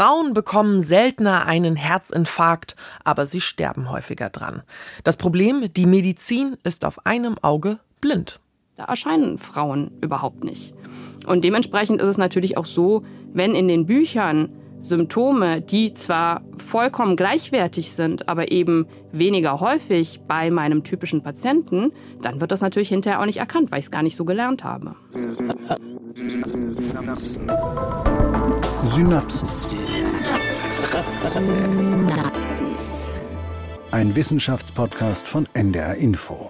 Frauen bekommen seltener einen Herzinfarkt, aber sie sterben häufiger dran. Das Problem, die Medizin ist auf einem Auge blind. Da erscheinen Frauen überhaupt nicht. Und dementsprechend ist es natürlich auch so, wenn in den Büchern Symptome, die zwar vollkommen gleichwertig sind, aber eben weniger häufig bei meinem typischen Patienten, dann wird das natürlich hinterher auch nicht erkannt, weil ich es gar nicht so gelernt habe. Synapsen. Ein Wissenschaftspodcast von NDR Info.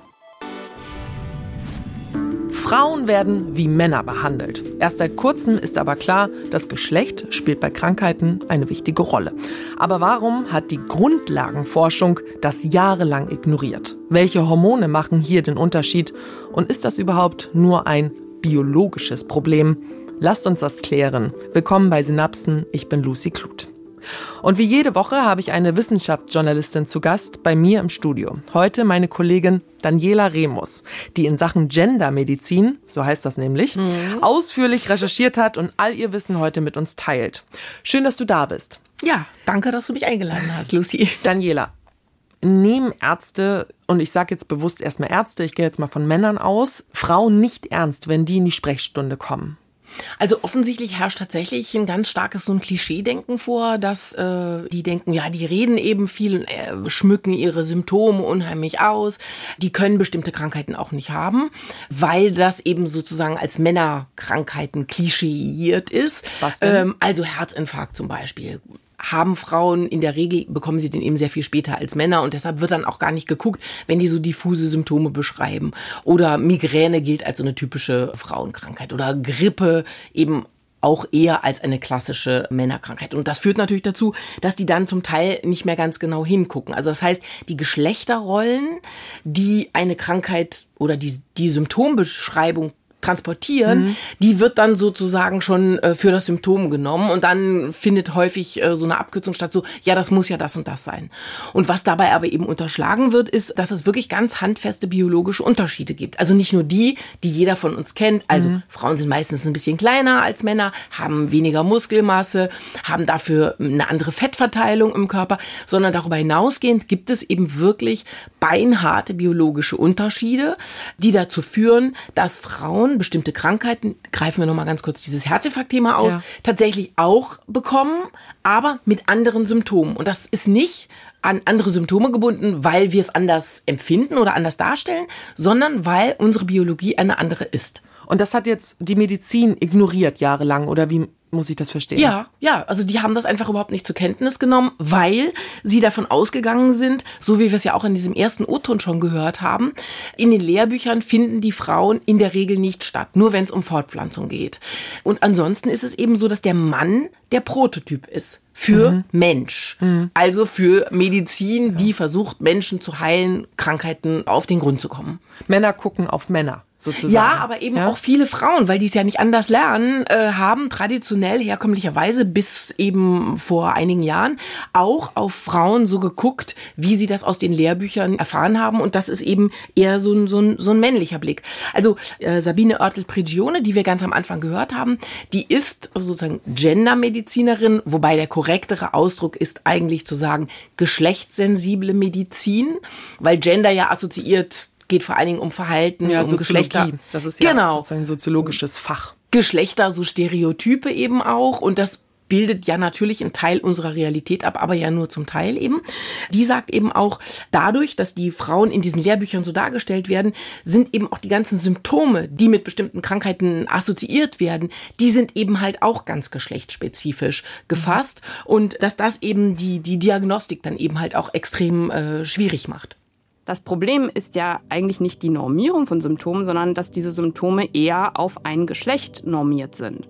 Frauen werden wie Männer behandelt. Erst seit kurzem ist aber klar, das Geschlecht spielt bei Krankheiten eine wichtige Rolle. Aber warum hat die Grundlagenforschung das jahrelang ignoriert? Welche Hormone machen hier den Unterschied? Und ist das überhaupt nur ein biologisches Problem? Lasst uns das klären. Willkommen bei Synapsen, ich bin Lucy Kluth. Und wie jede Woche habe ich eine Wissenschaftsjournalistin zu Gast bei mir im Studio. Heute meine Kollegin Daniela Remus, die in Sachen Gendermedizin, so heißt das nämlich, ausführlich recherchiert hat und all ihr Wissen heute mit uns teilt. Schön, dass du da bist. Ja, danke, dass du mich eingeladen hast, Lucy. Daniela, nehmen Ärzte, und ich sage jetzt bewusst erstmal Ärzte, ich gehe jetzt mal von Männern aus, Frauen nicht ernst, wenn die in die Sprechstunde kommen? Also offensichtlich herrscht tatsächlich ein ganz starkes so ein Klischee-Denken vor, dass die denken, ja, die reden eben viel und schmücken ihre Symptome unheimlich aus. Die können bestimmte Krankheiten auch nicht haben, weil das eben sozusagen als Männerkrankheiten klischeiert ist. Was denn? Also Herzinfarkt zum Beispiel. Haben Frauen in der Regel, bekommen sie den eben sehr viel später als Männer und deshalb wird dann auch gar nicht geguckt, wenn die so diffuse Symptome beschreiben. Oder Migräne gilt als so eine typische Frauenkrankheit oder Grippe eben auch eher als eine klassische Männerkrankheit. Und das führt natürlich dazu, dass die dann zum Teil nicht mehr ganz genau hingucken. Also das heißt, die Geschlechterrollen, die eine Krankheit oder die Symptombeschreibung transportieren, die wird dann sozusagen schon für das Symptom genommen und dann findet häufig so eine Abkürzung statt, so, ja, das muss ja das und das sein. Und was dabei aber eben unterschlagen wird, ist, dass es wirklich ganz handfeste biologische Unterschiede gibt. Also nicht nur die jeder von uns kennt, also Frauen sind meistens ein bisschen kleiner als Männer, haben weniger Muskelmasse, haben dafür eine andere Fettverteilung im Körper, sondern darüber hinausgehend gibt es eben wirklich beinharte biologische Unterschiede, die dazu führen, dass Frauen bestimmte Krankheiten, greifen wir nochmal ganz kurz dieses Herzinfarkt-Thema aus, tatsächlich auch bekommen, aber mit anderen Symptomen. Und das ist nicht an andere Symptome gebunden, weil wir es anders empfinden oder anders darstellen, sondern weil unsere Biologie eine andere ist. Und das hat jetzt die Medizin ignoriert jahrelang, oder wie muss ich das verstehen? Ja, also die haben das einfach überhaupt nicht zur Kenntnis genommen, weil sie davon ausgegangen sind, so wie wir es ja auch in diesem ersten O-Ton schon gehört haben, in den Lehrbüchern finden die Frauen in der Regel nicht statt, nur wenn es um Fortpflanzung geht. Und ansonsten ist es eben so, dass der Mann der Prototyp ist für Mensch, also für Medizin, die versucht, Menschen zu heilen, Krankheiten auf den Grund zu kommen. Männer gucken auf Männer. Sozusagen. Ja, aber eben auch viele Frauen, weil die es ja nicht anders lernen, haben traditionell herkömmlicherweise bis eben vor einigen Jahren auch auf Frauen so geguckt, wie sie das aus den Lehrbüchern erfahren haben. Und das ist eben eher so ein männlicher Blick. Also Sabine Oertel-Prigione, die wir ganz am Anfang gehört haben, die ist sozusagen Gendermedizinerin, wobei der korrektere Ausdruck ist eigentlich zu sagen geschlechtssensible Medizin, weil Gender ja assoziiert geht vor allen Dingen um Verhalten, um Geschlechter. Das ist ja sozusagen ein soziologisches Fach. Geschlechter, so Stereotype eben auch. Und das bildet ja natürlich einen Teil unserer Realität ab, aber ja nur zum Teil eben. Die sagt eben auch, dadurch, dass die Frauen in diesen Lehrbüchern so dargestellt werden, sind eben auch die ganzen Symptome, die mit bestimmten Krankheiten assoziiert werden, die sind eben halt auch ganz geschlechtsspezifisch gefasst. Und dass das eben die Diagnostik dann eben halt auch extrem schwierig macht. Das Problem ist ja eigentlich nicht die Normierung von Symptomen, sondern dass diese Symptome eher auf ein Geschlecht normiert sind.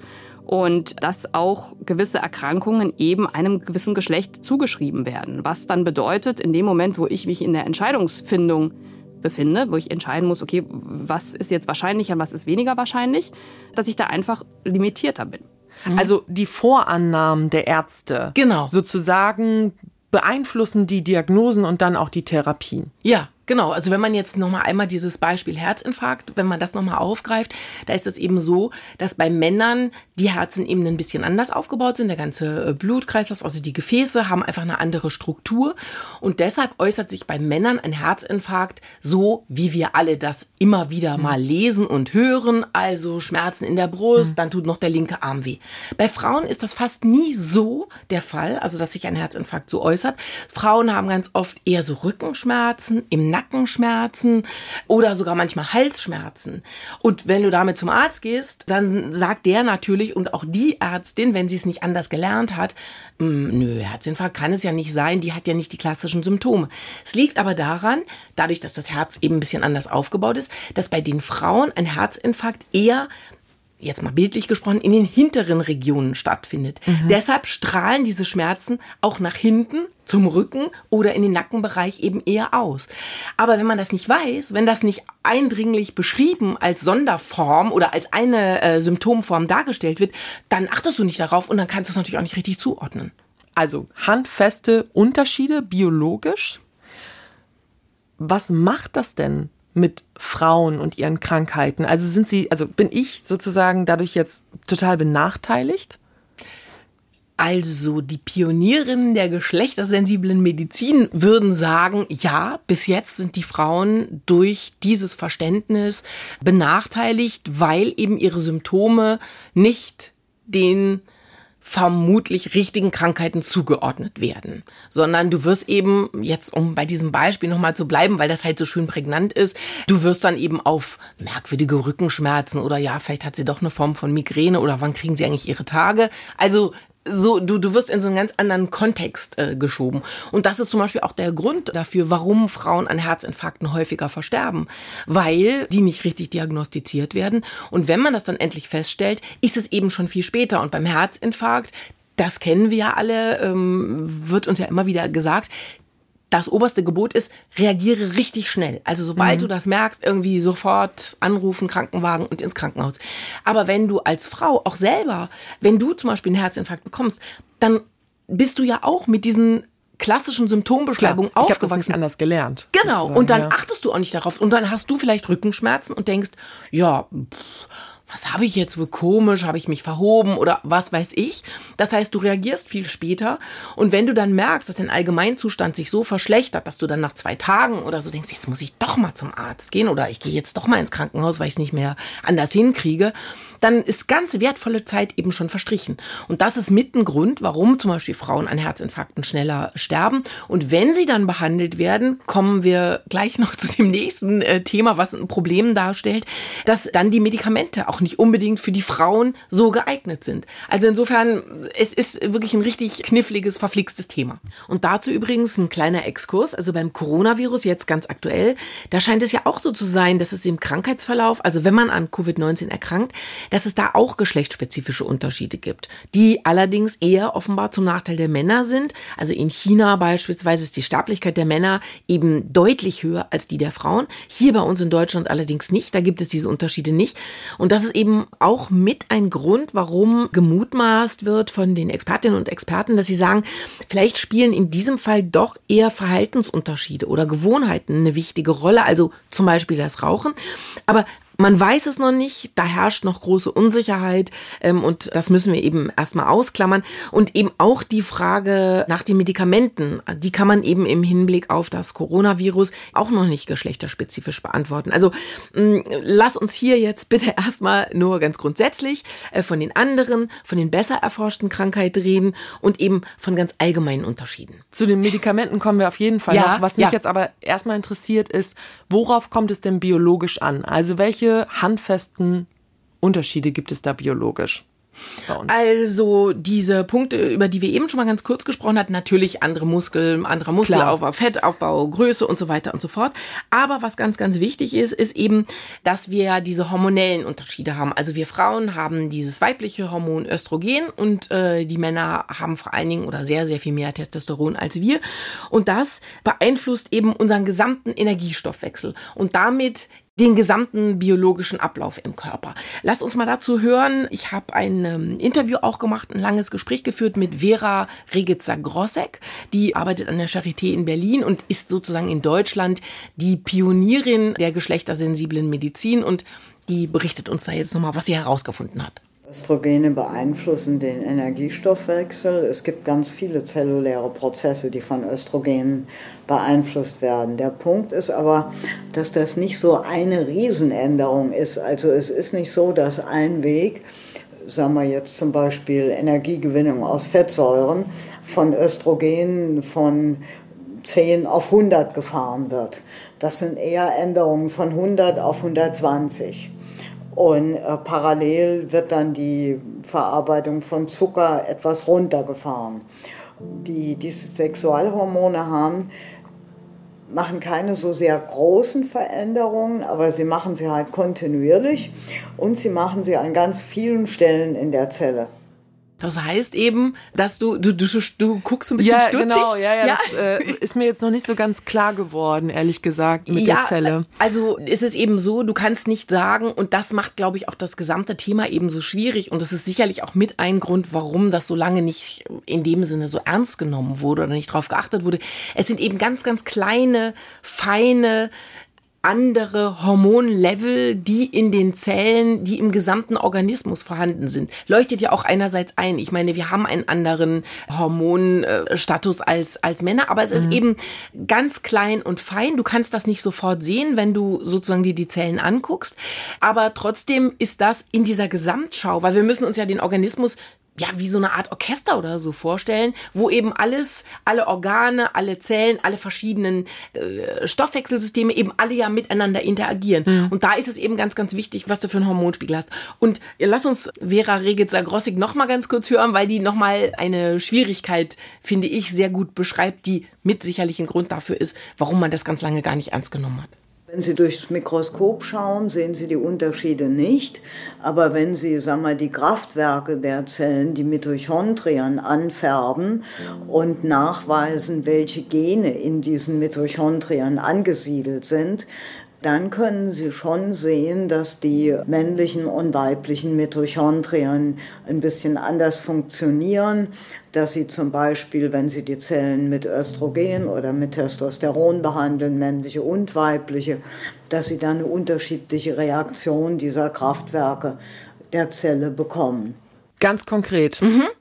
Und dass auch gewisse Erkrankungen eben einem gewissen Geschlecht zugeschrieben werden. Was dann bedeutet, in dem Moment, wo ich mich in der Entscheidungsfindung befinde, wo ich entscheiden muss, okay, was ist jetzt wahrscheinlicher, was ist weniger wahrscheinlich, dass ich da einfach limitierter bin. Also die Vorannahmen der Ärzte Genau. sozusagen beeinflussen die Diagnosen und dann auch die Therapien. Ja, Genau, also wenn man jetzt nochmal einmal dieses Beispiel Herzinfarkt, wenn man das nochmal aufgreift, da ist es eben so, dass bei Männern die Herzen eben ein bisschen anders aufgebaut sind. Der ganze Blutkreislauf, also die Gefäße haben einfach eine andere Struktur. Und deshalb äußert sich bei Männern ein Herzinfarkt so, wie wir alle das immer wieder mal lesen und hören. Also Schmerzen in der Brust, dann tut noch der linke Arm weh. Bei Frauen ist das fast nie so der Fall, also dass sich ein Herzinfarkt so äußert. Frauen haben ganz oft eher so Rückenschmerzen, im Nackenschmerzen oder sogar manchmal Halsschmerzen. Und wenn du damit zum Arzt gehst, dann sagt der natürlich und auch die Ärztin, wenn sie es nicht anders gelernt hat, nö, Herzinfarkt kann es ja nicht sein, die hat ja nicht die klassischen Symptome. Es liegt aber daran, dadurch, dass das Herz eben ein bisschen anders aufgebaut ist, dass bei den Frauen ein Herzinfarkt eher, jetzt mal bildlich gesprochen, in den hinteren Regionen stattfindet. Deshalb strahlen diese Schmerzen auch nach hinten, zum Rücken oder in den Nackenbereich eben eher aus. Aber wenn man das nicht weiß, wenn das nicht eindringlich beschrieben als Sonderform oder als eine Symptomform dargestellt wird, dann achtest du nicht darauf und dann kannst du es natürlich auch nicht richtig zuordnen. Also handfeste Unterschiede biologisch. Was macht das denn mit Frauen und ihren Krankheiten? Also bin ich sozusagen dadurch jetzt total benachteiligt? Also die Pionierinnen der geschlechtersensiblen Medizin würden sagen, ja, bis jetzt sind die Frauen durch dieses Verständnis benachteiligt, weil eben ihre Symptome nicht den vermutlich richtigen Krankheiten zugeordnet werden, sondern du wirst eben, jetzt um bei diesem Beispiel nochmal zu bleiben, weil das halt so schön prägnant ist, du wirst dann eben auf merkwürdige Rückenschmerzen oder ja, vielleicht hat sie doch eine Form von Migräne oder wann kriegen sie eigentlich ihre Tage, also so, du wirst in so einen ganz anderen Kontext geschoben. Und das ist zum Beispiel auch der Grund dafür, warum Frauen an Herzinfarkten häufiger versterben. Weil die nicht richtig diagnostiziert werden. Und wenn man das dann endlich feststellt, ist es eben schon viel später. Und beim Herzinfarkt, das kennen wir ja alle, wird uns ja immer wieder gesagt, das oberste Gebot ist, reagiere richtig schnell. Also sobald du das merkst, irgendwie sofort anrufen, Krankenwagen und ins Krankenhaus. Aber wenn du als Frau auch selber, wenn du zum Beispiel einen Herzinfarkt bekommst, dann bist du ja auch mit diesen klassischen Symptombeschreibungen aufgewachsen. Ich habe das nicht anders gelernt. Genau. Und dann achtest du auch nicht darauf. Und dann hast du vielleicht Rückenschmerzen und denkst, ja, was habe ich jetzt wohl komisch, habe ich mich verhoben oder was weiß ich. Das heißt, du reagierst viel später und wenn du dann merkst, dass dein Allgemeinzustand sich so verschlechtert, dass du dann nach 2 Tagen oder so denkst, jetzt muss ich doch mal zum Arzt gehen oder ich gehe jetzt doch mal ins Krankenhaus, weil ich es nicht mehr anders hinkriege, dann ist ganz wertvolle Zeit eben schon verstrichen. Und das ist mit ein Grund, warum zum Beispiel Frauen an Herzinfarkten schneller sterben. Und wenn sie dann behandelt werden, kommen wir gleich noch zu dem nächsten Thema, was ein Problem darstellt, dass dann die Medikamente auch nicht unbedingt für die Frauen so geeignet sind. Also insofern, es ist wirklich ein richtig kniffliges, verflixtes Thema. Und dazu übrigens ein kleiner Exkurs, also beim Coronavirus jetzt ganz aktuell, da scheint es ja auch so zu sein, dass es im Krankheitsverlauf, also wenn man an Covid-19 erkrankt, dass es da auch geschlechtsspezifische Unterschiede gibt, die allerdings eher offenbar zum Nachteil der Männer sind. Also in China beispielsweise ist die Sterblichkeit der Männer eben deutlich höher als die der Frauen. Hier bei uns in Deutschland allerdings nicht, da gibt es diese Unterschiede nicht. Und das ist eben auch mit ein Grund, warum gemutmaßt wird von den Expertinnen und Experten, dass sie sagen, vielleicht spielen in diesem Fall doch eher Verhaltensunterschiede oder Gewohnheiten eine wichtige Rolle, also zum Beispiel das Rauchen. Aber man weiß es noch nicht, da herrscht noch große Unsicherheit und das müssen wir eben erstmal ausklammern. Und eben auch die Frage nach den Medikamenten, die kann man eben im Hinblick auf das Coronavirus auch noch nicht geschlechterspezifisch beantworten. Also lass uns hier jetzt bitte erstmal nur ganz grundsätzlich von den anderen, von den besser erforschten Krankheiten reden und eben von ganz allgemeinen Unterschieden. Zu den Medikamenten kommen wir auf jeden Fall noch. Was mich jetzt aber erstmal interessiert ist, worauf kommt es denn biologisch an? Also welche handfesten Unterschiede gibt es da biologisch bei uns? Also diese Punkte, über die wir eben schon mal ganz kurz gesprochen hatten, natürlich andere Muskeln, anderer Muskelaufbau, Fettaufbau, Größe und so weiter und so fort. Aber was ganz, ganz wichtig ist, ist eben, dass wir diese hormonellen Unterschiede haben. Also wir Frauen haben dieses weibliche Hormon Östrogen und die Männer haben vor allen Dingen oder sehr, sehr viel mehr Testosteron als wir. Und das beeinflusst eben unseren gesamten Energiestoffwechsel und damit den gesamten biologischen Ablauf im Körper. Lass uns mal dazu hören. Ich habe ein Interview auch gemacht, ein langes Gespräch geführt mit Vera Regica-Grossek. Die arbeitet an der Charité in Berlin und ist sozusagen in Deutschland die Pionierin der geschlechtersensiblen Medizin. Und die berichtet uns da jetzt nochmal, was sie herausgefunden hat. Östrogene beeinflussen den Energiestoffwechsel. Es gibt ganz viele zelluläre Prozesse, die von Östrogenen beeinflusst werden. Der Punkt ist aber, dass das nicht so eine Riesenänderung ist. Also es ist nicht so, dass ein Weg, sagen wir jetzt zum Beispiel Energiegewinnung aus Fettsäuren, von Östrogenen von 10 auf 100 gefahren wird. Das sind eher Änderungen von 100 auf 120. Und parallel wird dann die Verarbeitung von Zucker etwas runtergefahren. Die diese Sexualhormone haben, machen keine so sehr großen Veränderungen, aber sie machen sie halt kontinuierlich und sie machen sie an ganz vielen Stellen in der Zelle. Das heißt eben, dass du guckst so ein bisschen stutzig. Genau, ja. Das ist mir jetzt noch nicht so ganz klar geworden, ehrlich gesagt, mit der Zelle. Also es ist eben so, du kannst nicht sagen, und das macht, glaube ich, auch das gesamte Thema eben so schwierig, und das ist sicherlich auch mit ein Grund, warum das so lange nicht in dem Sinne so ernst genommen wurde oder nicht drauf geachtet wurde. Es sind eben ganz, ganz kleine, feine, andere Hormonlevel, die in den Zellen, die im gesamten Organismus vorhanden sind. Leuchtet ja auch einerseits ein. Ich meine, wir haben einen anderen Hormonstatus als Männer, aber es ist eben ganz klein und fein. Du kannst das nicht sofort sehen, wenn du sozusagen dir die Zellen anguckst. Aber trotzdem ist das in dieser Gesamtschau, weil wir müssen uns ja den Organismus wie so eine Art Orchester oder so vorstellen, wo eben alles, alle Organe, alle Zellen, alle verschiedenen Stoffwechselsysteme eben alle ja miteinander interagieren. Und da ist es eben ganz, ganz wichtig, was du für einen Hormonspiegel hast. Und lass uns Vera Regica-Grossek noch mal ganz kurz hören, weil die noch mal eine Schwierigkeit, finde ich, sehr gut beschreibt, die mit sicherlich ein Grund dafür ist, warum man das ganz lange gar nicht ernst genommen hat. Wenn Sie durchs Mikroskop schauen, sehen Sie die Unterschiede nicht. Aber wenn Sie, die Kraftwerke der Zellen, die Mitochondrien, anfärben und nachweisen, welche Gene in diesen Mitochondrien angesiedelt sind, dann können Sie schon sehen, dass die männlichen und weiblichen Mitochondrien ein bisschen anders funktionieren, dass sie zum Beispiel, wenn Sie die Zellen mit Östrogen oder mit Testosteron behandeln, männliche und weibliche, dass Sie dann eine unterschiedliche Reaktion dieser Kraftwerke der Zelle bekommen. Ganz konkret,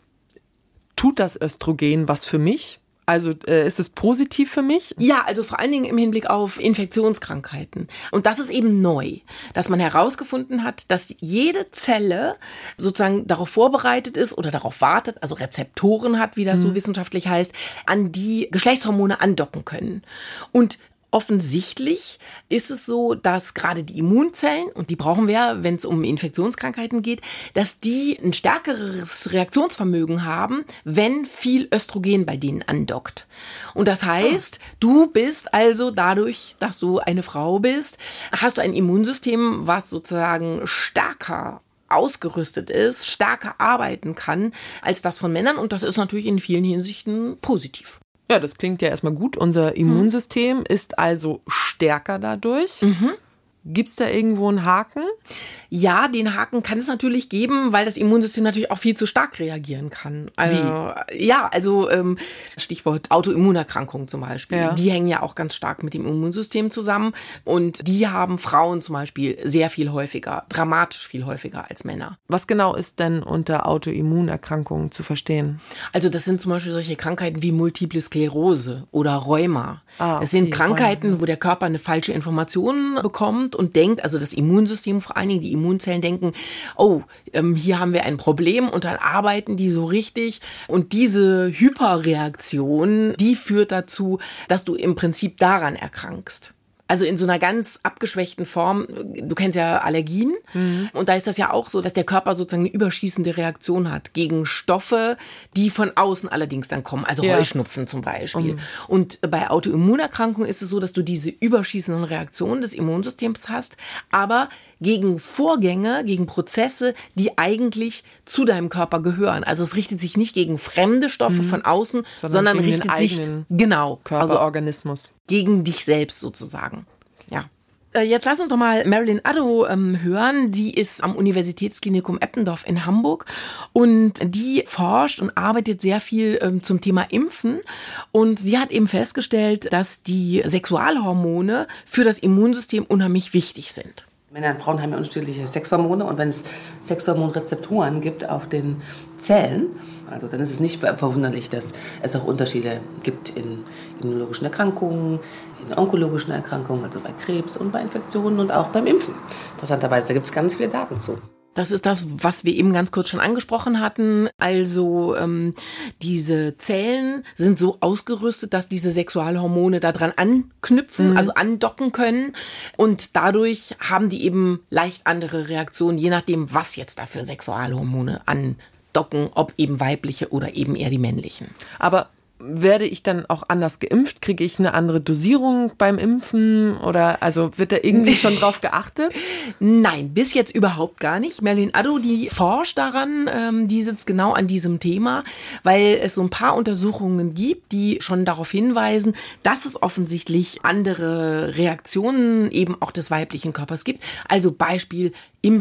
tut das Östrogen was für mich? Also ist es positiv für mich? Ja, also vor allen Dingen im Hinblick auf Infektionskrankheiten. Und das ist eben neu, dass man herausgefunden hat, dass jede Zelle sozusagen darauf vorbereitet ist oder darauf wartet, also Rezeptoren hat, wie das so wissenschaftlich heißt, an die Geschlechtshormone andocken können. Und offensichtlich ist es so, dass gerade die Immunzellen, und die brauchen wir, wenn es um Infektionskrankheiten geht, dass die ein stärkeres Reaktionsvermögen haben, wenn viel Östrogen bei denen andockt. Und das heißt, du bist also dadurch, dass du eine Frau bist, hast du ein Immunsystem, was sozusagen stärker ausgerüstet ist, stärker arbeiten kann als das von Männern. Und das ist natürlich in vielen Hinsichten positiv. Ja, das klingt ja erstmal gut. Unser Immunsystem ist also stärker dadurch. Gibt's da irgendwo einen Haken? Ja, den Haken kann es natürlich geben, weil das Immunsystem natürlich auch viel zu stark reagieren kann. Stichwort Autoimmunerkrankungen zum Beispiel. Ja. Die hängen ja auch ganz stark mit dem Immunsystem zusammen. Und die haben Frauen zum Beispiel sehr viel häufiger, dramatisch viel häufiger als Männer. Was genau ist denn unter Autoimmunerkrankungen zu verstehen? Also das sind zum Beispiel solche Krankheiten wie Multiple Sklerose oder Rheuma. Es sind Krankheiten, wo der Körper eine falsche Information bekommt und denkt, also das Immunsystem vor allen Dingen, die Immunzellen denken, hier haben wir ein Problem, und dann arbeiten die so richtig, und diese Hyperreaktion, die führt dazu, dass du im Prinzip daran erkrankst. Also in so einer ganz abgeschwächten Form. Du kennst ja Allergien. Und da ist das ja auch so, dass der Körper sozusagen eine überschießende Reaktion hat gegen Stoffe, die von außen allerdings dann kommen. Also Heuschnupfen zum Beispiel. Und bei Autoimmunerkrankungen ist es so, dass du diese überschießenden Reaktionen des Immunsystems hast, aber gegen Vorgänge, gegen Prozesse, die eigentlich zu deinem Körper gehören. Also es richtet sich nicht gegen fremde Stoffe von außen, sondern richtet sich Körperorganismus. gegen dich selbst sozusagen. Ja. Jetzt lass uns doch mal Marilyn Addo hören. Die ist am Universitätsklinikum Eppendorf in Hamburg und die forscht und arbeitet sehr viel zum Thema Impfen. Und sie hat eben festgestellt, dass die Sexualhormone für das Immunsystem unheimlich wichtig sind. Männer und Frauen haben ja unterschiedliche Sexhormone und wenn es Sexhormonrezeptoren gibt auf den Zellen, also dann ist es nicht verwunderlich, dass es auch Unterschiede gibt in immunologischen Erkrankungen, in onkologischen Erkrankungen, also bei Krebs und bei Infektionen und auch beim Impfen. Interessanterweise, da gibt es ganz viele Daten zu. Das ist das, was wir eben ganz kurz schon angesprochen hatten. Also diese Zellen sind so ausgerüstet, dass diese Sexualhormone daran anknüpfen, also andocken können. Und dadurch haben die eben leicht andere Reaktionen, je nachdem, was jetzt da für Sexualhormone andocken, ob eben weibliche oder eben eher die männlichen. Aber werde ich dann auch anders geimpft? Kriege ich eine andere Dosierung beim Impfen? Oder also wird da irgendwie schon drauf geachtet? Nein, bis jetzt überhaupt gar nicht. Marilyn Addo, die forscht daran, die sitzt genau an diesem Thema, weil es so ein paar Untersuchungen gibt, die schon darauf hinweisen, dass es offensichtlich andere Reaktionen eben auch des weiblichen Körpers gibt. Also Beispiel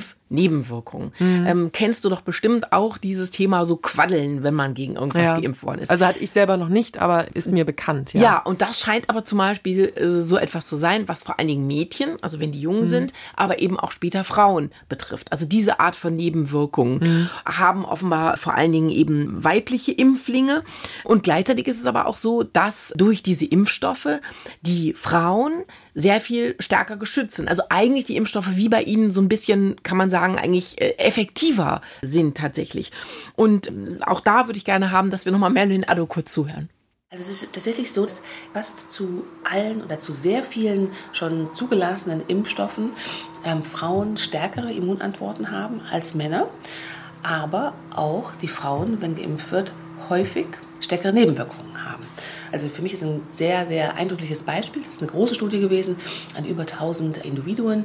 Impfnebenwirkungen. Kennst du doch bestimmt auch dieses Thema so Quaddeln, wenn man gegen irgendwas geimpft worden ist. Also hatte ich selber noch nicht, aber ist mir bekannt. Ja, und das scheint aber zum Beispiel so etwas zu sein, was vor allen Dingen Mädchen, also wenn die jung sind, aber eben auch später Frauen betrifft. Also diese Art von Nebenwirkungen haben offenbar vor allen Dingen eben weibliche Impflinge. Und gleichzeitig ist es aber auch so, dass durch diese Impfstoffe die Frauen sehr viel stärker geschützt sind. Also eigentlich die Impfstoffe wie bei ihnen so ein bisschen, kann man sagen, eigentlich effektiver sind tatsächlich. Und auch da würde ich gerne haben, dass wir nochmal Marilyn Addo kurz zuhören. Also es ist tatsächlich so, dass fast zu allen oder zu sehr vielen schon zugelassenen Impfstoffen Frauen stärkere Immunantworten haben als Männer. Aber auch die Frauen, wenn geimpft wird, häufig stärkere Nebenwirkungen haben. Also für mich ist ein sehr, sehr eindrückliches Beispiel. Das ist eine große Studie gewesen an über 1000 Individuen,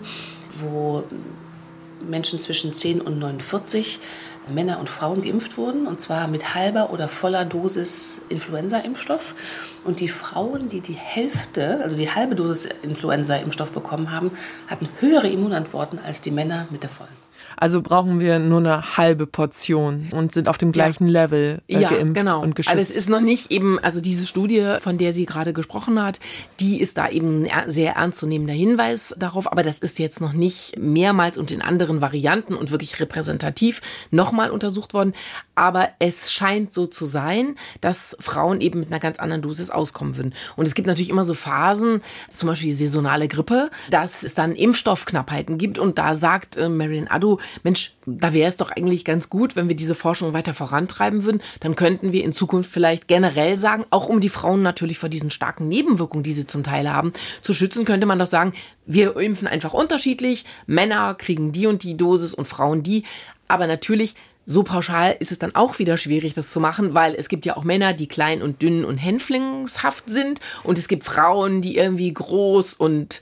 wo Menschen zwischen 10 und 49, Männer und Frauen geimpft wurden, und zwar mit halber oder voller Dosis Influenza-Impfstoff. Und die Frauen, die die Hälfte, also die halbe Dosis Influenza-Impfstoff bekommen haben, hatten höhere Immunantworten als die Männer mit der vollen. Also brauchen wir nur eine halbe Portion und sind auf dem gleichen Level geimpft und geschützt. Aber es ist noch nicht eben, also diese Studie, von der sie gerade gesprochen hat, die ist da eben ein sehr ernstzunehmender Hinweis darauf. Aber das ist jetzt noch nicht mehrmals und in anderen Varianten und wirklich repräsentativ nochmal untersucht worden. Aber es scheint so zu sein, dass Frauen eben mit einer ganz anderen Dosis auskommen würden. Und es gibt natürlich immer so Phasen, zum Beispiel die saisonale Grippe, dass es dann Impfstoffknappheiten gibt. Und da sagt Marilyn Addo, Mensch, da wäre es doch eigentlich ganz gut, wenn wir diese Forschung weiter vorantreiben würden. Dann könnten wir in Zukunft vielleicht generell sagen, auch um die Frauen natürlich vor diesen starken Nebenwirkungen, die sie zum Teil haben, zu schützen, könnte man doch sagen, wir impfen einfach unterschiedlich. Männer kriegen die und die Dosis und Frauen die. Aber natürlich, so pauschal ist es dann auch wieder schwierig, das zu machen, weil es gibt ja auch Männer, die klein und dünn und hänflingshaft sind, und es gibt Frauen, die irgendwie groß und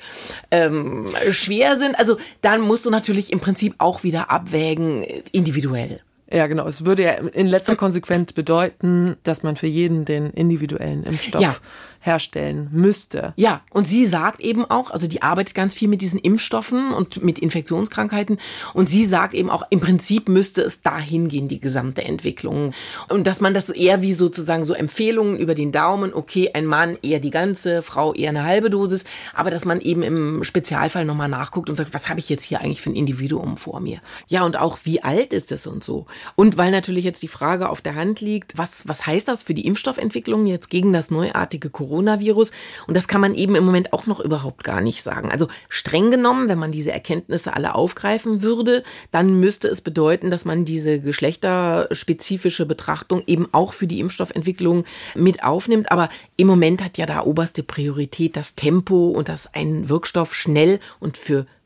schwer sind. Also dann musst du natürlich im Prinzip auch wieder abwägen, individuell. Ja, genau. Es würde ja in letzter Konsequenz bedeuten, dass man für jeden den individuellen Impfstoff herstellen müsste. Ja, und sie sagt eben auch, also die arbeitet ganz viel mit diesen Impfstoffen und mit Infektionskrankheiten, und sie sagt eben auch, im Prinzip müsste es dahin gehen, die gesamte Entwicklung. Und dass man das eher wie sozusagen so Empfehlungen über den Daumen, okay, ein Mann eher die ganze, Frau eher eine halbe Dosis, aber dass man eben im Spezialfall nochmal nachguckt und sagt, was habe ich jetzt hier eigentlich für ein Individuum vor mir? Ja, und auch, wie alt ist es und so. Und weil natürlich jetzt die Frage auf der Hand liegt, was heißt das für die Impfstoffentwicklung jetzt gegen das neuartige Coronavirus? Und das kann man eben im Moment auch noch überhaupt gar nicht sagen. Also streng genommen, wenn man diese Erkenntnisse alle aufgreifen würde, dann müsste es bedeuten, dass man diese geschlechterspezifische Betrachtung eben auch für die Impfstoffentwicklung mit aufnimmt. Aber im Moment hat ja da oberste Priorität das Tempo und dass ein Wirkstoff schnell und für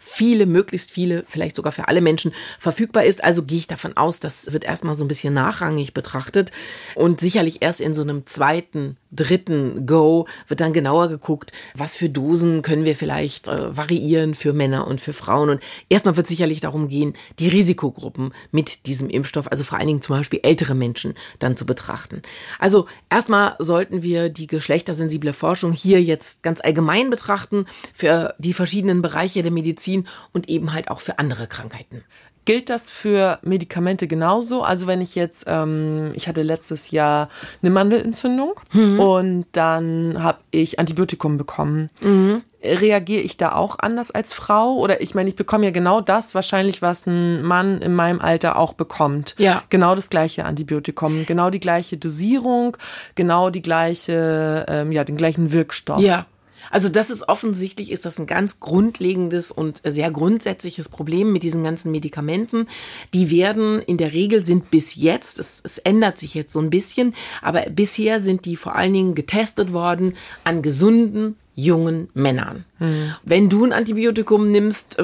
möglichst viele, vielleicht sogar für alle Menschen verfügbar ist. Also gehe ich davon aus, das wird erstmal so ein bisschen nachrangig betrachtet und sicherlich erst in so einem zweiten, dritten Go wird dann genauer geguckt, was für Dosen können wir vielleicht variieren für Männer und für Frauen. Und erstmal wird sicherlich darum gehen, die Risikogruppen mit diesem Impfstoff, also vor allen Dingen zum Beispiel ältere Menschen, dann zu betrachten. Also erstmal sollten wir die geschlechtersensible Forschung hier jetzt ganz allgemein betrachten für die verschiedenen Bereiche der Medizin und eben halt auch für andere Krankheiten. Gilt das für Medikamente genauso? Also wenn ich jetzt, ich hatte letztes Jahr eine Mandelentzündung und dann habe ich Antibiotikum bekommen. Reagiere ich da auch anders als Frau? Oder ich meine, ich bekomme ja genau das wahrscheinlich, was ein Mann in meinem Alter auch bekommt. Ja. Genau das gleiche Antibiotikum, genau die gleiche Dosierung, genau die gleiche, den gleichen Wirkstoff. Ja. Also das ist offensichtlich, ist das ein ganz grundlegendes und sehr grundsätzliches Problem mit diesen ganzen Medikamenten. Die werden in der Regel sind bis jetzt, es ändert sich jetzt so ein bisschen, aber bisher sind die vor allen Dingen getestet worden an gesunden, jungen Männern. Wenn du ein Antibiotikum nimmst,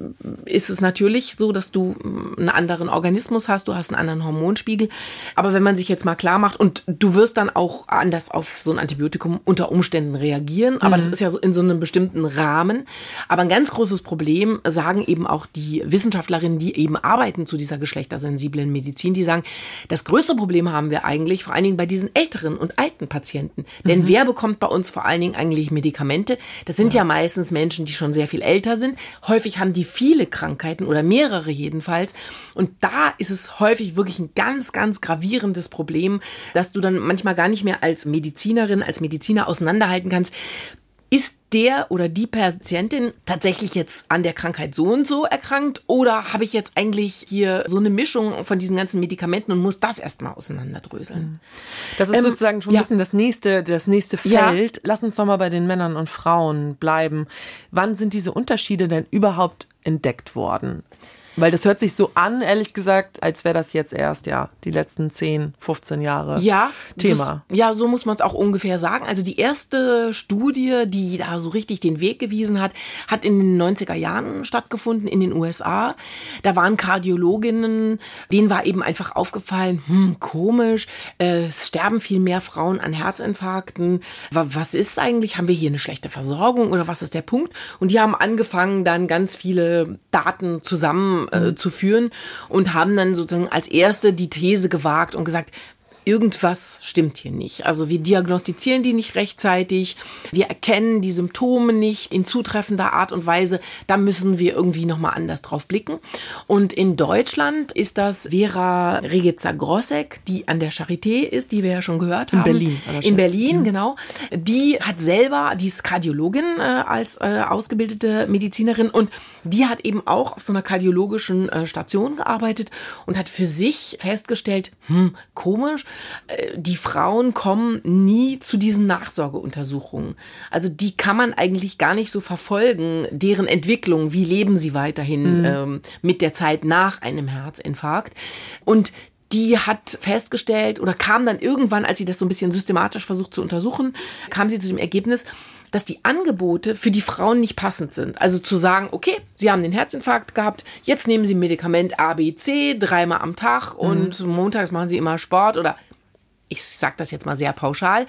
ist es natürlich so, dass du einen anderen Organismus hast, du hast einen anderen Hormonspiegel. Aber wenn man sich jetzt mal klar macht und du wirst dann auch anders auf so ein Antibiotikum unter Umständen reagieren, aber das ist ja so in so einem bestimmten Rahmen. Aber ein ganz großes Problem sagen eben auch die Wissenschaftlerinnen, die eben arbeiten zu dieser geschlechtersensiblen Medizin, die sagen, das größte Problem haben wir eigentlich vor allen Dingen bei diesen älteren und alten Patienten. Denn wer bekommt bei uns vor allen Dingen eigentlich Medikamente? Das sind ja meistens Menschen, die schon sehr viel älter sind. Häufig haben die viele Krankheiten oder mehrere jedenfalls. Und da ist es häufig wirklich ein ganz, ganz gravierendes Problem, dass du dann manchmal gar nicht mehr als Medizinerin, als Mediziner auseinanderhalten kannst, ist der oder die Patientin tatsächlich jetzt an der Krankheit so und so erkrankt oder habe ich jetzt eigentlich hier so eine Mischung von diesen ganzen Medikamenten und muss das erstmal auseinanderdröseln? Das ist sozusagen schon ein bisschen das nächste Feld. Ja. Lass uns doch mal bei den Männern und Frauen bleiben. Wann sind diese Unterschiede denn überhaupt entdeckt worden? Weil das hört sich so an, ehrlich gesagt, als wäre das jetzt erst, die letzten 10, 15 Jahre Thema. So muss man es auch ungefähr sagen. Also die erste Studie, die da so richtig den Weg gewiesen hat, hat in den 90er Jahren stattgefunden in den USA. Da waren Kardiologinnen, denen war eben einfach aufgefallen, komisch, es sterben viel mehr Frauen an Herzinfarkten. Was ist eigentlich? Haben wir hier eine schlechte Versorgung oder was ist der Punkt? Und die haben angefangen, dann ganz viele Daten zusammen zu führen und haben dann sozusagen als erste die These gewagt und gesagt, irgendwas stimmt hier nicht. Also wir diagnostizieren die nicht rechtzeitig, wir erkennen die Symptome nicht in zutreffender Art und Weise, da müssen wir irgendwie nochmal anders drauf blicken. Und in Deutschland ist das Vera Regezer-Grossek, die an der Charité ist, die wir ja schon gehört haben. In Berlin, genau. Die hat selber, die ist Kardiologin als ausgebildete Medizinerin und die hat eben auch auf so einer kardiologischen Station gearbeitet und hat für sich festgestellt, komisch, die Frauen kommen nie zu diesen Nachsorgeuntersuchungen. Also die kann man eigentlich gar nicht so verfolgen, deren Entwicklung, wie leben sie weiterhin mit der Zeit nach einem Herzinfarkt. Und die hat festgestellt oder kam dann irgendwann, als sie das so ein bisschen systematisch versucht zu untersuchen, kam sie zu dem Ergebnis, dass die Angebote für die Frauen nicht passend sind. Also zu sagen, okay, sie haben den Herzinfarkt gehabt, jetzt nehmen sie Medikament A, B, C 3-mal am Tag und montags machen sie immer Sport oder ich sage das jetzt mal sehr pauschal.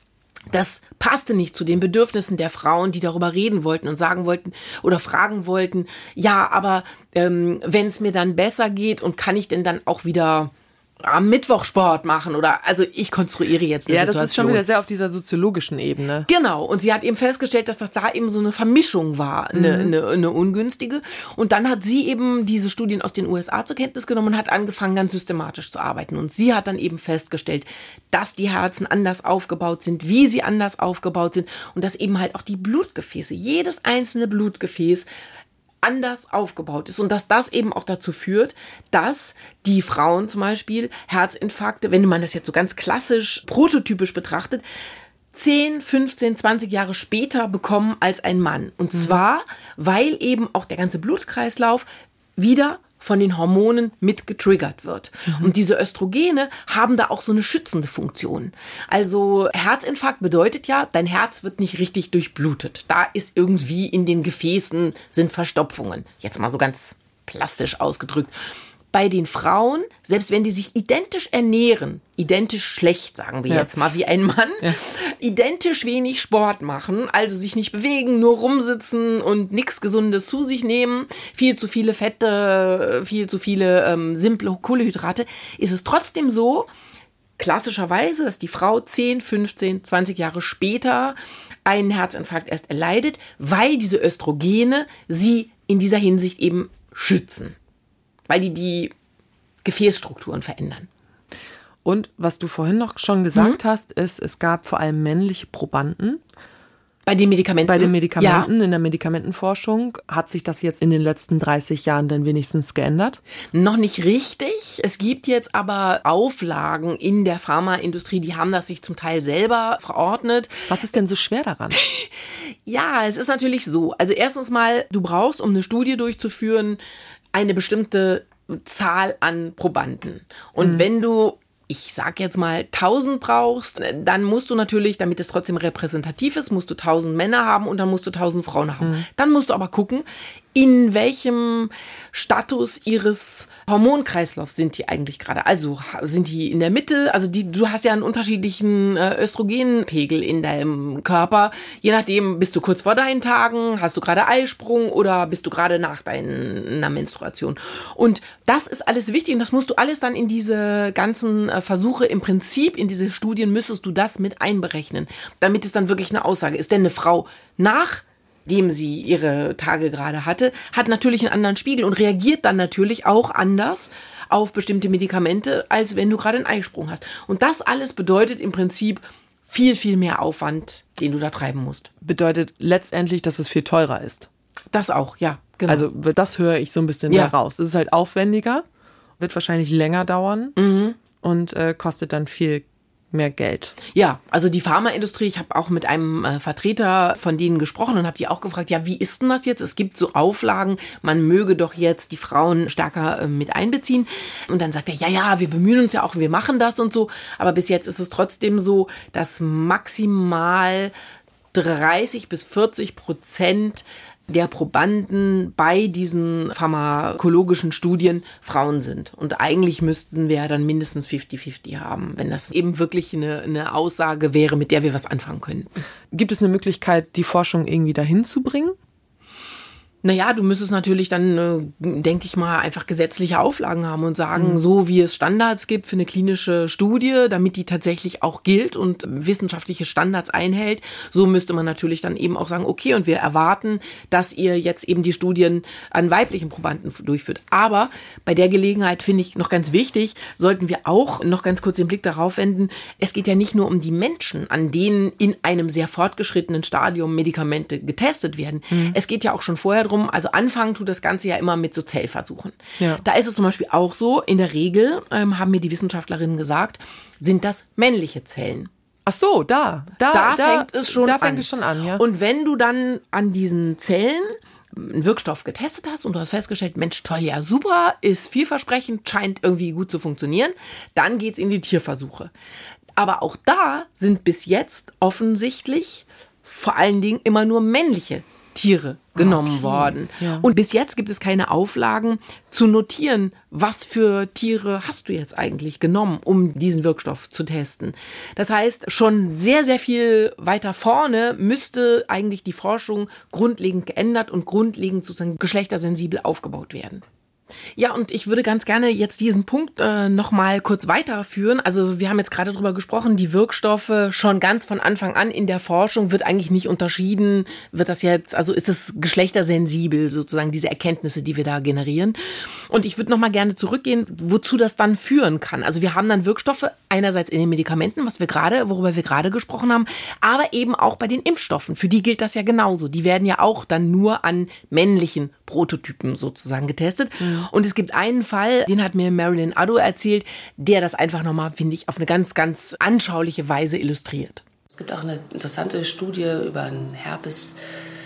Das passte nicht zu den Bedürfnissen der Frauen, die darüber reden wollten und sagen wollten oder fragen wollten, ja, aber wenn es mir dann besser geht und kann ich denn dann auch wieder am Mittwoch Sport machen oder, also ich konstruiere jetzt eine Situation. Ja, das ist schon wieder sehr auf dieser soziologischen Ebene. Genau, und sie hat eben festgestellt, dass das da eben so eine Vermischung war, eine ungünstige. Und dann hat sie eben diese Studien aus den USA zur Kenntnis genommen und hat angefangen, ganz systematisch zu arbeiten. Und sie hat dann eben festgestellt, dass die Herzen anders aufgebaut sind, wie sie anders aufgebaut sind und dass eben halt auch die Blutgefäße, jedes einzelne Blutgefäß anders aufgebaut ist und dass das eben auch dazu führt, dass die Frauen zum Beispiel Herzinfarkte, wenn man das jetzt so ganz klassisch, prototypisch betrachtet, 10, 15, 20 Jahre später bekommen als ein Mann. Und zwar, weil eben auch der ganze Blutkreislauf wieder von den Hormonen mit getriggert wird. Und diese Östrogene haben da auch so eine schützende Funktion. Also Herzinfarkt bedeutet ja, dein Herz wird nicht richtig durchblutet. Da ist irgendwie in den Gefäßen sind Verstopfungen. Jetzt mal so ganz plastisch ausgedrückt. Bei den Frauen, selbst wenn die sich identisch ernähren, identisch schlecht, sagen wir jetzt mal, wie ein Mann, identisch wenig Sport machen, also sich nicht bewegen, nur rumsitzen und nichts Gesundes zu sich nehmen, viel zu viele Fette, viel zu viele simple Kohlenhydrate, ist es trotzdem so, klassischerweise, dass die Frau 10, 15, 20 Jahre später einen Herzinfarkt erst erleidet, weil diese Östrogene sie in dieser Hinsicht eben schützen. Weil die Gefäßstrukturen verändern. Und was du vorhin noch schon gesagt hast, ist, es gab vor allem männliche Probanden. Bei den Medikamenten? Bei den Medikamenten, in der Medikamentenforschung. Hat sich das jetzt in den letzten 30 Jahren dann wenigstens geändert? Noch nicht richtig. Es gibt jetzt aber Auflagen in der Pharmaindustrie, die haben das sich zum Teil selber verordnet. Was ist denn so schwer daran? Ja, es ist natürlich so. Also erstens mal, du brauchst, um eine Studie durchzuführen, eine bestimmte Zahl an Probanden. Und wenn du, ich sag jetzt mal 1000 brauchst, dann musst du natürlich, damit es trotzdem repräsentativ ist, musst du 1000 Männer haben und dann musst du 1000 Frauen haben. Dann musst du aber gucken, in welchem Status ihres Hormonkreislaufs sind die eigentlich gerade. Also sind die in der Mitte, also du hast ja einen unterschiedlichen Östrogenpegel in deinem Körper. Je nachdem, bist du kurz vor deinen Tagen, hast du gerade Eisprung oder bist du gerade nach deiner Menstruation. Und das ist alles wichtig und das musst du alles dann in diese ganzen Versuche, im Prinzip in diese Studien müsstest du das mit einberechnen, damit es dann wirklich eine Aussage ist. Denn eine Frau nachdem sie ihre Tage gerade hatte, hat natürlich einen anderen Spiegel und reagiert dann natürlich auch anders auf bestimmte Medikamente, als wenn du gerade einen Eisprung hast. Und das alles bedeutet im Prinzip viel, viel mehr Aufwand, den du da treiben musst. Bedeutet letztendlich, dass es viel teurer ist. Das auch, ja. Genau. Also das höre ich so ein bisschen heraus. Es ist halt aufwendiger, wird wahrscheinlich länger dauern und kostet dann viel mehr Geld. Ja, also die Pharmaindustrie, ich habe auch mit einem Vertreter von denen gesprochen und habe die auch gefragt, ja, wie ist denn das jetzt? Es gibt so Auflagen, man möge doch jetzt die Frauen stärker mit einbeziehen. Und dann sagt er, ja, wir bemühen uns ja auch, wir machen das und so. Aber bis jetzt ist es trotzdem so, dass maximal 30-40% der Probanden bei diesen pharmakologischen Studien Frauen sind. Und eigentlich müssten wir dann mindestens 50-50 haben, wenn das eben wirklich eine Aussage wäre, mit der wir was anfangen können. Gibt es eine Möglichkeit, die Forschung irgendwie dahin zu bringen? Naja, du müsstest natürlich dann, denke ich mal, einfach gesetzliche Auflagen haben und sagen, so wie es Standards gibt für eine klinische Studie, damit die tatsächlich auch gilt und wissenschaftliche Standards einhält, so müsste man natürlich dann eben auch sagen, okay, und wir erwarten, dass ihr jetzt eben die Studien an weiblichen Probanden durchführt. Aber bei der Gelegenheit finde ich noch ganz wichtig, sollten wir auch noch ganz kurz den Blick darauf wenden, es geht ja nicht nur um die Menschen, an denen in einem sehr fortgeschrittenen Stadium Medikamente getestet werden. Es geht ja auch schon vorher darum, also anfangen tut das Ganze ja immer mit so Zellversuchen. Ja. Da ist es zum Beispiel auch so, in der Regel, haben mir die Wissenschaftlerinnen gesagt, sind das männliche Zellen. Ach so, da fängt es schon an. Ja. Und wenn du dann an diesen Zellen einen Wirkstoff getestet hast und du hast festgestellt, Mensch, toll, ja, super, ist vielversprechend, scheint irgendwie gut zu funktionieren, dann geht's in die Tierversuche. Aber auch da sind bis jetzt offensichtlich vor allen Dingen immer nur männliche Tiere genommen worden. Ja. Und bis jetzt gibt es keine Auflagen zu notieren, was für Tiere hast du jetzt eigentlich genommen, um diesen Wirkstoff zu testen. Das heißt, schon sehr, sehr viel weiter vorne müsste eigentlich die Forschung grundlegend geändert und grundlegend sozusagen geschlechtersensibel aufgebaut werden. Ja, und ich würde ganz gerne jetzt diesen Punkt noch mal kurz weiterführen. Also wir haben jetzt gerade drüber gesprochen, die Wirkstoffe schon ganz von Anfang an in der Forschung wird eigentlich nicht unterschieden, wird das jetzt, also ist das geschlechtersensibel sozusagen, diese Erkenntnisse, die wir da generieren. Und ich würde noch mal gerne zurückgehen, wozu das dann führen kann. Also wir haben dann Wirkstoffe einerseits in den Medikamenten, worüber wir gerade gesprochen haben, aber eben auch bei den Impfstoffen. Für die gilt das ja genauso. Die werden ja auch dann nur an männlichen Prototypen sozusagen getestet. Und es gibt einen Fall, den hat mir Marilyn Addo erzählt, der das einfach nochmal, finde ich, auf eine ganz, ganz anschauliche Weise illustriert. Es gibt auch eine interessante Studie über ein Herpes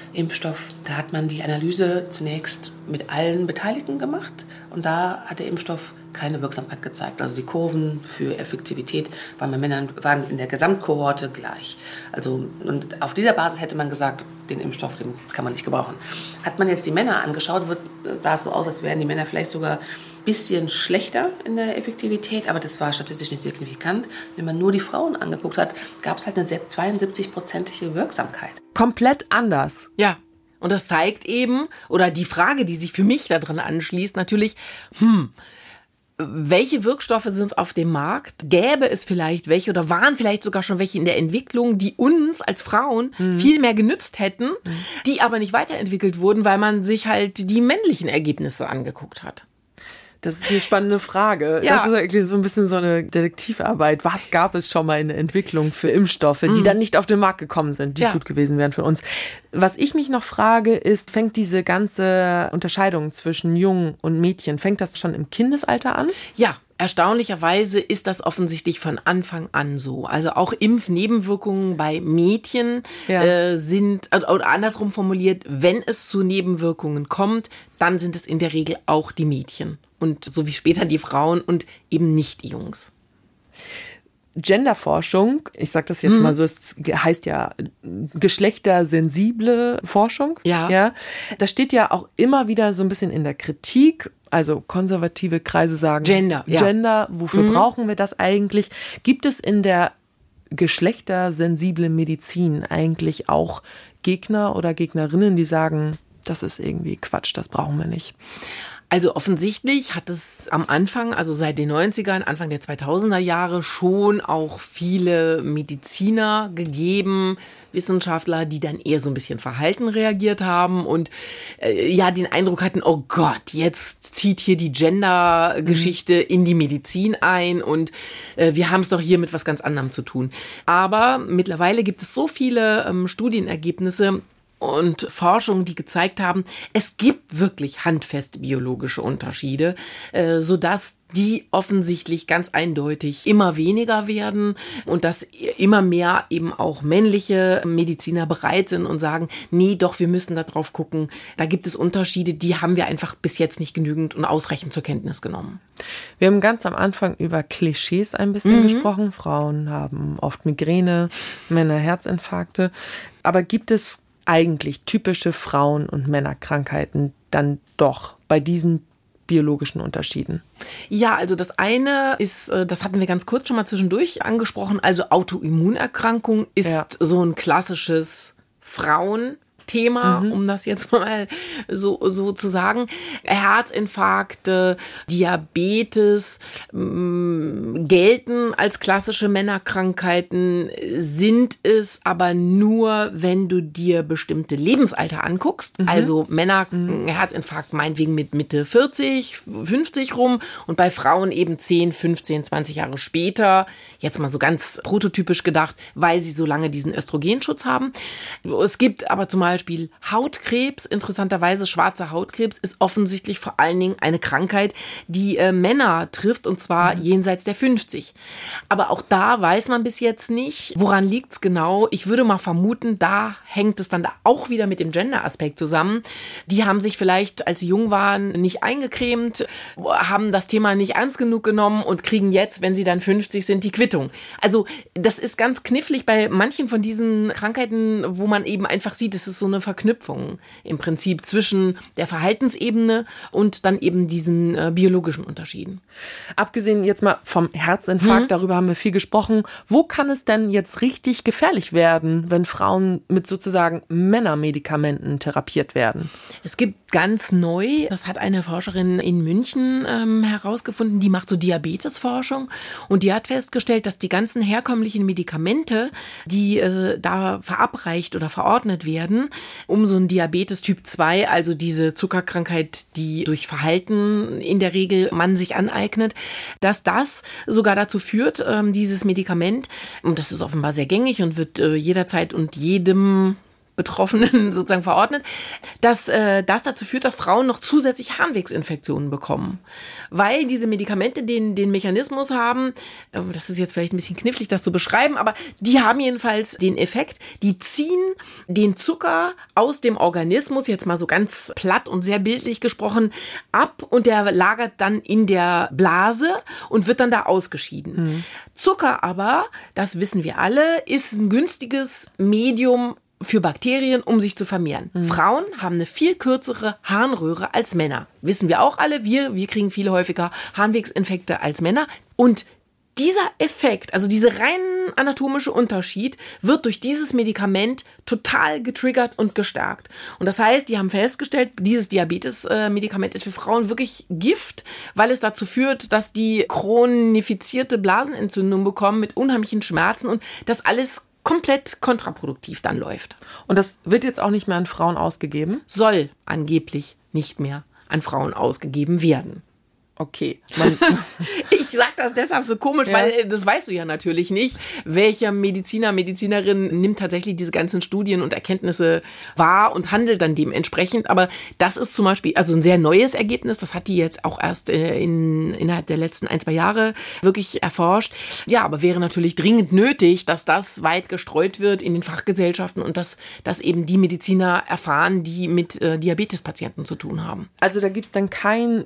Impfstoff, da hat man die Analyse zunächst mit allen Beteiligten gemacht und da hat der Impfstoff keine Wirksamkeit gezeigt. Also die Kurven für Effektivität waren bei Männern waren in der Gesamtkohorte gleich. Also und auf dieser Basis hätte man gesagt, den Impfstoff, den kann man nicht gebrauchen. Hat man jetzt die Männer angeschaut, sah es so aus, als wären die Männer vielleicht sogar ein bisschen schlechter in der Effektivität, aber das war statistisch nicht signifikant. Wenn man nur die Frauen angeguckt hat, gab es halt eine 72-prozentige Wirksamkeit. Komplett anders. Ja. Und das zeigt eben, oder die Frage, die sich für mich daran anschließt, natürlich, welche Wirkstoffe sind auf dem Markt? Gäbe es vielleicht welche oder waren vielleicht sogar schon welche in der Entwicklung, die uns als Frauen viel mehr genützt hätten, die aber nicht weiterentwickelt wurden, weil man sich halt die männlichen Ergebnisse angeguckt hat? Das ist eine spannende Frage. Ja. Das ist eigentlich so ein bisschen so eine Detektivarbeit. Was gab es schon mal in der Entwicklung für Impfstoffe, die dann nicht auf den Markt gekommen sind, die gut gewesen wären für uns? Was ich mich noch frage, ist, fängt diese ganze Unterscheidung zwischen Jungen und Mädchen, fängt das schon im Kindesalter an? Ja. Erstaunlicherweise ist das offensichtlich von Anfang an so. Also auch Impfnebenwirkungen bei Mädchen sind, oder andersrum formuliert, wenn es zu Nebenwirkungen kommt, dann sind es in der Regel auch die Mädchen. Und so wie später die Frauen und eben nicht die Jungs. Genderforschung, ich sage das jetzt mal so, es heißt ja geschlechtersensible Forschung. Ja. Das steht ja auch immer wieder so ein bisschen in der Kritik. Also konservative Kreise sagen Gender, wofür brauchen wir das eigentlich? Gibt es in der geschlechtersensiblen Medizin eigentlich auch Gegner oder Gegnerinnen, die sagen, das ist irgendwie Quatsch, das brauchen wir nicht? Also offensichtlich hat es am Anfang, also seit den 90ern, Anfang der 2000er Jahre schon auch viele Mediziner gegeben, Wissenschaftler, die dann eher so ein bisschen verhalten reagiert haben und den Eindruck hatten, oh Gott, jetzt zieht hier die Gender-Geschichte in die Medizin ein und wir haben es doch hier mit was ganz anderem zu tun. Aber mittlerweile gibt es so viele Studienergebnisse und Forschungen, die gezeigt haben, es gibt wirklich handfeste biologische Unterschiede, sodass die offensichtlich ganz eindeutig immer weniger werden und dass immer mehr eben auch männliche Mediziner bereit sind und sagen, nee, doch, wir müssen da drauf gucken. Da gibt es Unterschiede, die haben wir einfach bis jetzt nicht genügend und ausreichend zur Kenntnis genommen. Wir haben ganz am Anfang über Klischees ein bisschen gesprochen. Frauen haben oft Migräne, Männer Herzinfarkte. Aber gibt es eigentlich typische Frauen- und Männerkrankheiten dann doch bei diesen biologischen Unterschieden? Ja, also das eine ist, das hatten wir ganz kurz schon mal zwischendurch angesprochen, also Autoimmunerkrankung ist so ein klassisches Frauenthema, um das jetzt mal so zu sagen. Herzinfarkte, Diabetes gelten als klassische Männerkrankheiten, sind es aber nur, wenn du dir bestimmte Lebensalter anguckst. Also Männer, Herzinfarkt meinetwegen mit Mitte 40, 50 rum und bei Frauen eben 10, 15, 20 Jahre später, jetzt mal so ganz prototypisch gedacht, weil sie so lange diesen Östrogenschutz haben. Es gibt aber zum Beispiel Hautkrebs, interessanterweise schwarzer Hautkrebs, ist offensichtlich vor allen Dingen eine Krankheit, die Männer trifft und zwar jenseits der 50. Aber auch da weiß man bis jetzt nicht, woran liegt es genau. Ich würde mal vermuten, da hängt es dann auch wieder mit dem Gender-Aspekt zusammen. Die haben sich vielleicht, als sie jung waren, nicht eingecremt, haben das Thema nicht ernst genug genommen und kriegen jetzt, wenn sie dann 50 sind, die Quittung. Also das ist ganz knifflig bei manchen von diesen Krankheiten, wo man eben einfach sieht, es ist so eine Verknüpfung im Prinzip zwischen der Verhaltensebene und dann eben diesen biologischen Unterschieden. Abgesehen jetzt mal vom Herzinfarkt, darüber haben wir viel gesprochen. Wo kann es denn jetzt richtig gefährlich werden, wenn Frauen mit sozusagen Männermedikamenten therapiert werden? Es gibt ganz neu, das hat eine Forscherin in München herausgefunden, die macht so Diabetesforschung und die hat festgestellt, dass die ganzen herkömmlichen Medikamente, die da verabreicht oder verordnet werden, um so ein Diabetes Typ 2, also diese Zuckerkrankheit, die durch Verhalten in der Regel man sich aneignet, dass das sogar dazu führt, dieses Medikament, und das ist offenbar sehr gängig und wird jederzeit und jedem Betroffenen sozusagen verordnet, dass das dazu führt, dass Frauen noch zusätzlich Harnwegsinfektionen bekommen. Weil diese Medikamente den Mechanismus haben, das ist jetzt vielleicht ein bisschen knifflig, das zu beschreiben, aber die haben jedenfalls den Effekt, die ziehen den Zucker aus dem Organismus, jetzt mal so ganz platt und sehr bildlich gesprochen, ab und der lagert dann in der Blase und wird dann da ausgeschieden. Zucker aber, das wissen wir alle, ist ein günstiges Medium für Bakterien, um sich zu vermehren. Frauen haben eine viel kürzere Harnröhre als Männer. Wissen wir auch alle, wir kriegen viel häufiger Harnwegsinfekte als Männer. Und dieser Effekt, also dieser rein anatomische Unterschied, wird durch dieses Medikament total getriggert und gestärkt. Und das heißt, die haben festgestellt, dieses Diabetes-Medikament ist für Frauen wirklich Gift, weil es dazu führt, dass die chronifizierte Blasenentzündung bekommen mit unheimlichen Schmerzen und das alles komplett kontraproduktiv dann läuft. Und das wird jetzt auch nicht mehr an Frauen ausgegeben? Soll angeblich nicht mehr an Frauen ausgegeben werden. Okay. Ich sage das deshalb so komisch, weil das weißt du ja natürlich nicht. Welcher Mediziner, Medizinerin nimmt tatsächlich diese ganzen Studien und Erkenntnisse wahr und handelt dann dementsprechend. Aber das ist zum Beispiel also ein sehr neues Ergebnis. Das hat die jetzt auch erst innerhalb der letzten 1-2 Jahre wirklich erforscht. Ja, aber wäre natürlich dringend nötig, dass das weit gestreut wird in den Fachgesellschaften und dass eben die Mediziner erfahren, die mit Diabetespatienten zu tun haben. Also da gibt es dann kein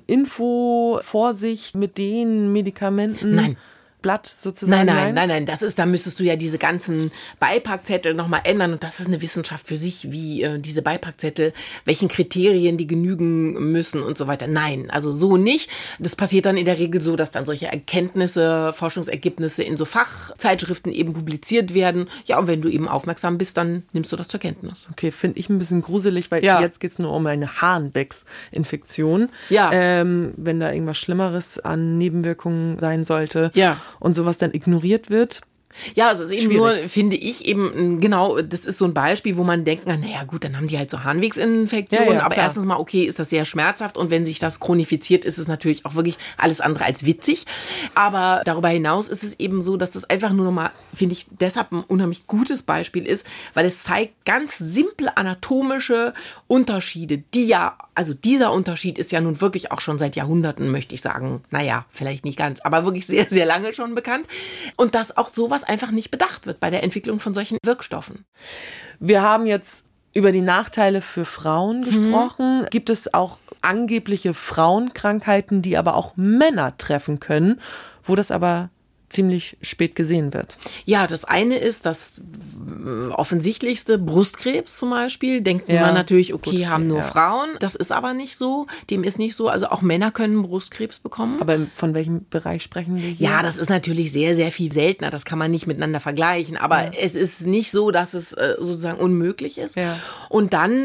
Vorsicht mit den Medikamenten? Nein. Blatt sozusagen? Nein. Da müsstest du ja diese ganzen Beipackzettel nochmal ändern und das ist eine Wissenschaft für sich, wie diese Beipackzettel, welchen Kriterien die genügen müssen und so weiter. Nein, also so nicht. Das passiert dann in der Regel so, dass dann solche Erkenntnisse, Forschungsergebnisse in so Fachzeitschriften eben publiziert werden. Ja, und wenn du eben aufmerksam bist, dann nimmst du das zur Kenntnis. Okay, finde ich ein bisschen gruselig, weil jetzt geht es nur um eine Harnwegsinfektion. Ja. Wenn da irgendwas Schlimmeres an Nebenwirkungen sein sollte. Ja. Und sowas dann ignoriert wird. Ja, also es ist eben nur, finde ich eben, genau, das ist so ein Beispiel, wo man denkt, naja gut, dann haben die halt so Harnwegsinfektionen, aber klar. Erstens mal, okay, ist das sehr schmerzhaft und wenn sich das chronifiziert, ist es natürlich auch wirklich alles andere als witzig, aber darüber hinaus ist es eben so, dass das einfach nur nochmal, finde ich, deshalb ein unheimlich gutes Beispiel ist, weil es zeigt ganz simple anatomische Unterschiede, also dieser Unterschied ist ja nun wirklich auch schon seit Jahrhunderten, möchte ich sagen, naja, vielleicht nicht ganz, aber wirklich sehr, sehr lange schon bekannt und dass auch sowas einfach nicht bedacht wird bei der Entwicklung von solchen Wirkstoffen. Wir haben jetzt über die Nachteile für Frauen gesprochen. Gibt es auch angebliche Frauenkrankheiten, die aber auch Männer treffen können, wo das aber ziemlich spät gesehen wird? Ja, das eine ist das offensichtlichste, Brustkrebs zum Beispiel. Denkt man natürlich, okay, haben nur Frauen. Das ist aber nicht so. Dem ist nicht so. Also auch Männer können Brustkrebs bekommen. Aber von welchem Bereich sprechen wir hier? Ja, das ist natürlich sehr, sehr viel seltener. Das kann man nicht miteinander vergleichen. Aber es ist nicht so, dass es sozusagen unmöglich ist. Ja. Und dann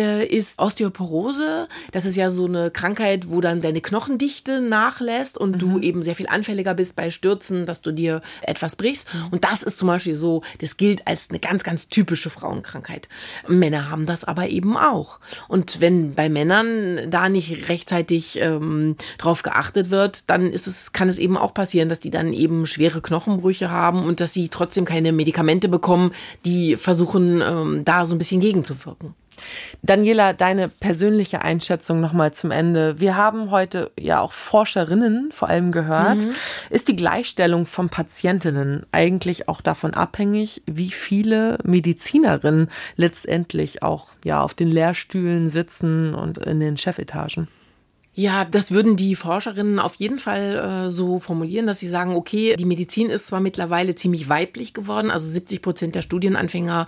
ist Osteoporose. Das ist ja so eine Krankheit, wo dann deine Knochendichte nachlässt und du eben sehr viel anfälliger bist bei Stürzen, dass du dir etwas brichst. Und das ist zum Beispiel so, das gilt als eine ganz, ganz typische Frauenkrankheit. Männer haben das aber eben auch. Und wenn bei Männern da nicht rechtzeitig drauf geachtet wird, dann kann es eben auch passieren, dass die dann eben schwere Knochenbrüche haben und dass sie trotzdem keine Medikamente bekommen, die versuchen, da so ein bisschen gegenzuwirken. Daniela, deine persönliche Einschätzung nochmal zum Ende. Wir haben heute ja auch Forscherinnen vor allem gehört. Ist die Gleichstellung von Patientinnen eigentlich auch davon abhängig, wie viele Medizinerinnen letztendlich auch auf den Lehrstühlen sitzen und in den Chefetagen? Ja, das würden die Forscherinnen auf jeden Fall so formulieren, dass sie sagen, okay, die Medizin ist zwar mittlerweile ziemlich weiblich geworden, also 70% der Studienanfänger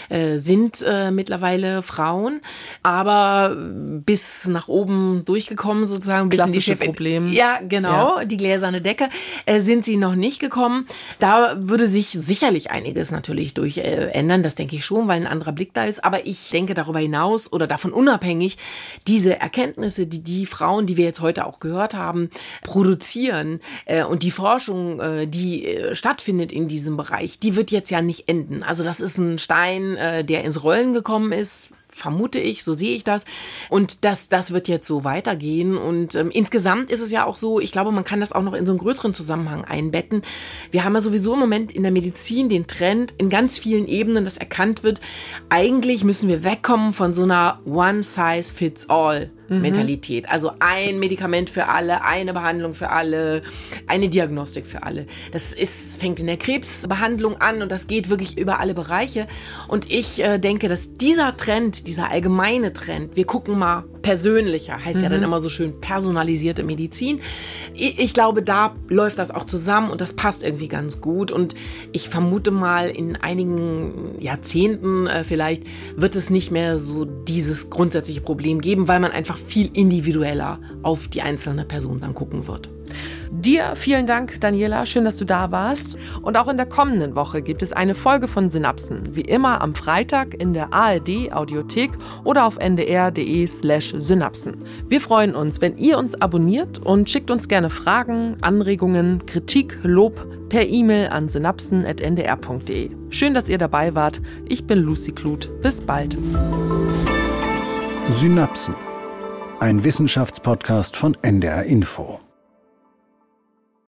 sind mittlerweile Frauen, aber bis nach oben durchgekommen sozusagen, bis in die Problem. Ja, genau, die gläserne Decke sind sie noch nicht gekommen. Da würde sich sicherlich einiges natürlich durch ändern, das denke ich schon, weil ein anderer Blick da ist, aber ich denke darüber hinaus oder davon unabhängig, diese Erkenntnisse, die Frauen, die wir jetzt heute auch gehört haben, produzieren und die Forschung, die stattfindet in diesem Bereich, die wird jetzt ja nicht enden. Also das ist ein Stein, der ins Rollen gekommen ist, vermute ich, so sehe ich das. Und das wird jetzt so weitergehen. Und insgesamt ist es ja auch so, ich glaube, man kann das auch noch in so einen größeren Zusammenhang einbetten. Wir haben ja sowieso im Moment in der Medizin den Trend in ganz vielen Ebenen, dass erkannt wird, eigentlich müssen wir wegkommen von so einer One-Size-Fits-All-Mentalität. Also ein Medikament für alle, eine Behandlung für alle, eine Diagnostik für alle. Das fängt in der Krebsbehandlung an und das geht wirklich über alle Bereiche. Und ich denke, dass dieser Trend, dieser allgemeine Trend, wir gucken mal persönlicher, heißt ja dann immer so schön personalisierte Medizin. Ich glaube, da läuft das auch zusammen und das passt irgendwie ganz gut. Und ich vermute mal, in einigen Jahrzehnten vielleicht wird es nicht mehr so dieses grundsätzliche Problem geben, weil man einfach viel individueller auf die einzelne Person dann gucken wird. Dir vielen Dank, Daniela. Schön, dass du da warst. Und auch in der kommenden Woche gibt es eine Folge von Synapsen. Wie immer am Freitag in der ARD-Audiothek oder auf ndr.de/Synapsen. Wir freuen uns, wenn ihr uns abonniert und schickt uns gerne Fragen, Anregungen, Kritik, Lob per E-Mail an synapsen@ndr.de. Schön, dass ihr dabei wart. Ich bin Lucy Kluth. Bis bald. Synapsen. Ein Wissenschaftspodcast von NDR Info.